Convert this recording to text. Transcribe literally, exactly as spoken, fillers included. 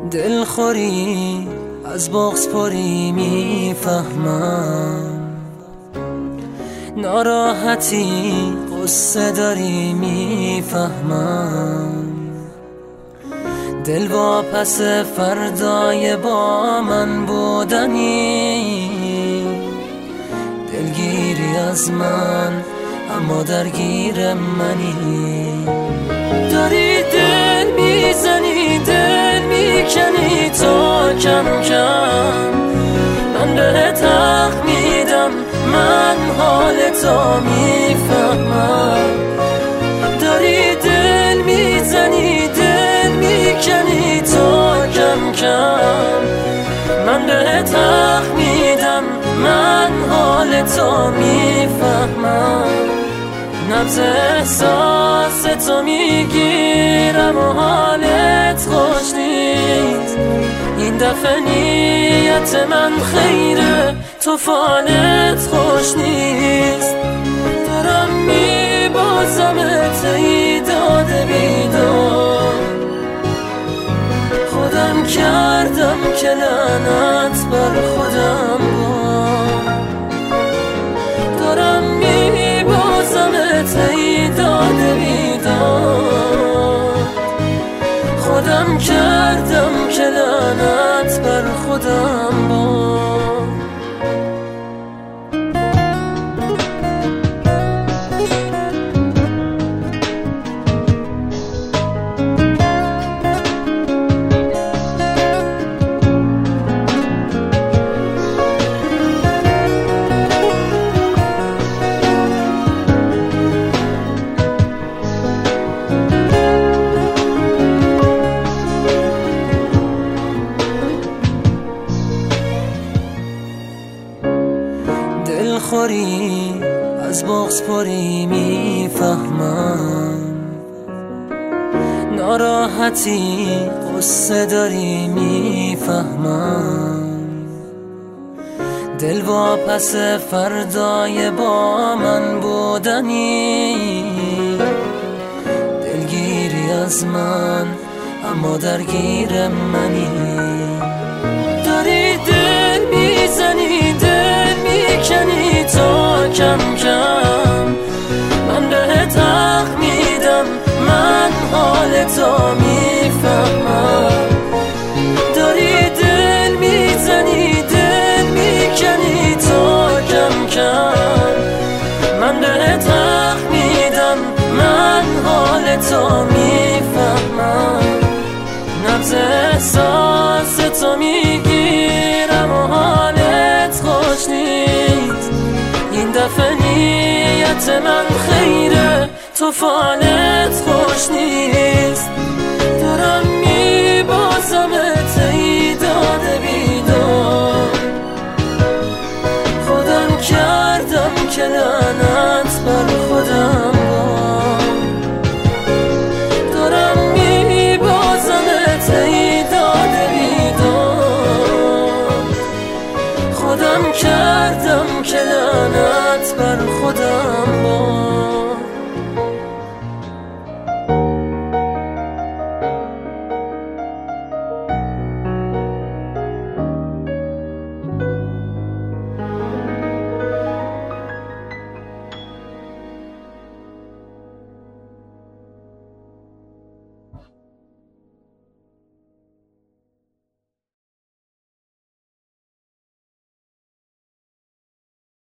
دلخوری از بغض پری میفهمم، ناراحتی قصه داری میفهمم، دل واپس فردای با من بودنی، دلگیری از من اما درگیر منی، داری دل میزنی دل میکنی تو کم کم، من بهت حق میدم من حال تو میفهمم، داری دل میزنی دل میکنی تو کم کم، من بهت حق میدم من حال تو میفهمم، نبض احساس تو میگیرم و حالت خوش نیست، این دفعه نیت من خیره تو فالت خوش نیست، دارم میبازمت ای داده بیدار، خودم کردم که لعنت بر خودم بار، دارم میبازمت ای داده بیدار، خودم کردم که لعنت بر خودم بار. دلخوری از بغض پری میفهمم، ناراحتی قصه داری میفهمم، دل واپس فردای با من بودنی، دلگیری از من اما درگیر منی، داری دل میزنی دل میکنی تو کم کم، من بهت حق میدم من حال تو میفهمم، داری دل میزنی دل میکنی تو کم کم، من بهت حق میدم من حال تو میفهمم، نبض احساس تو میگیرم و حالت خوش نیست، این دفعه نیت من خیره تو فالت خوش نیست، دارم میبازم